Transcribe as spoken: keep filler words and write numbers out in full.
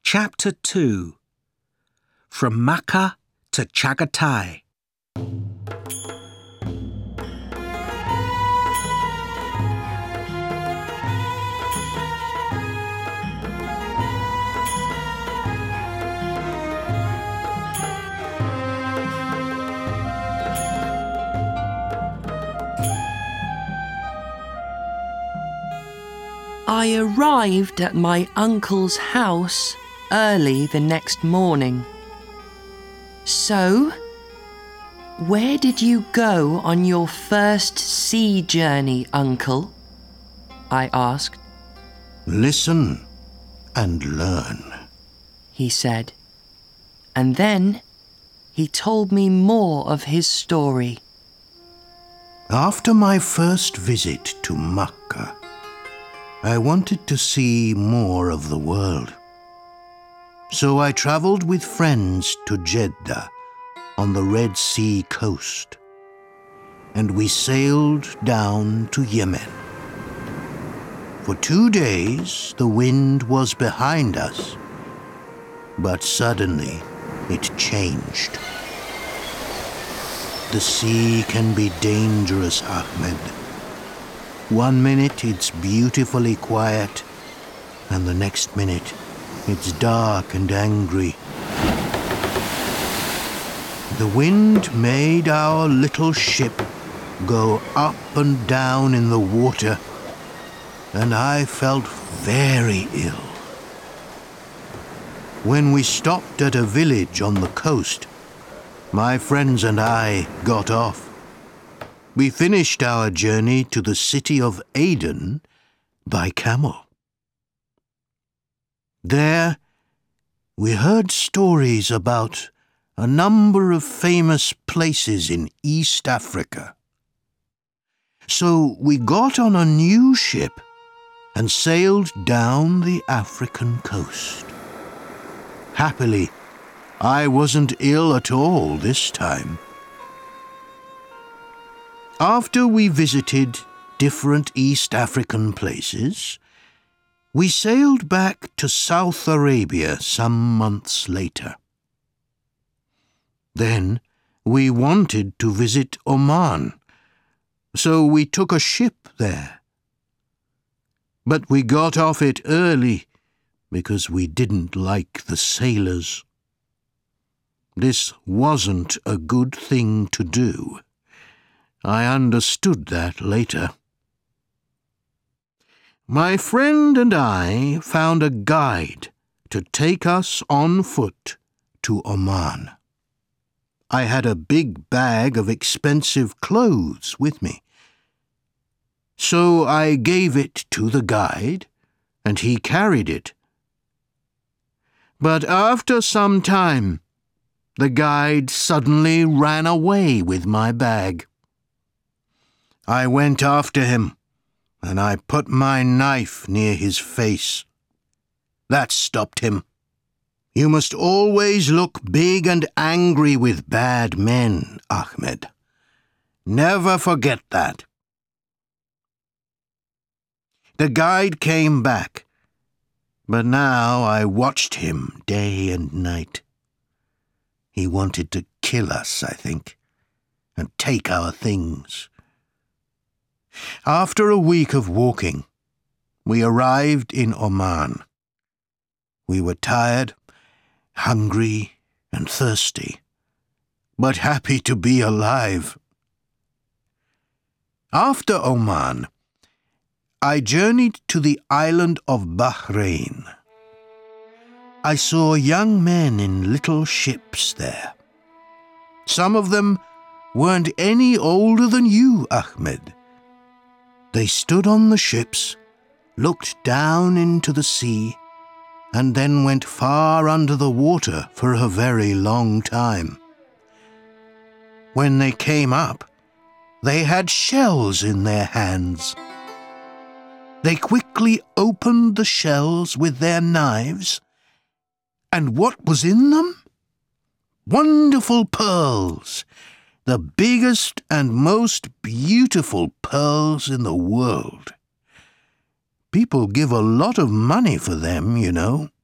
Chapter two. From Macca to Chagatai. I arrived at my uncle's house early the next morning. So, where did you go on your first sea journey, Uncle? I asked. Listen and learn, he said. And then he told me more of his story. After my first visit to Makkah, I wanted to see more of the world. So I traveled with friends to Jeddah on the Red Sea coast, and we sailed down to Yemen. For two days the wind was behind us, but suddenly it changed. The sea can be dangerous, Ahmed. One minute it's beautifully quiet, and the next minute it's dark and angry. The wind made our little ship go up and down in the water, and I felt very ill. When we stopped at a village on the coast, my friends and I got off. We finished our journey to the city of Aden by camel. There, we heard stories about a number of famous places in East Africa. So we got on a new ship and sailed down the African coast. Happily, I wasn't ill at all this time. After we visited different East African places, we sailed back to South Arabia some months later. Then we wanted to visit Oman, so we took a ship there. But we got off it early because we didn't like the sailors. This wasn't a good thing to do. I understood that later. My friend and I found a guide to take us on foot to Oman. I had a big bag of expensive clothes with me. So I gave it to the guide, and he carried it. But after some time, the guide suddenly ran away with my bag. I went after him, and I put my knife near his face. That stopped him. You must always look big and angry with bad men, Ahmed. Never forget that. The guide came back, but now I watched him day and night. He wanted to kill us, I think, and take our things. After a week of walking, we arrived in Oman. We were tired, hungry, and thirsty, but happy to be alive. After Oman, I journeyed to the island of Bahrain. I saw young men in little ships there. Some of them weren't any older than you, Ahmed. They stood on the ships, looked down into the sea, and then went far under the water for a very long time. When they came up, they had shells in their hands. They quickly opened the shells with their knives, and what was in them? Wonderful pearls, the biggest and most beautiful pearls in the world. People give a lot of money for them, you know.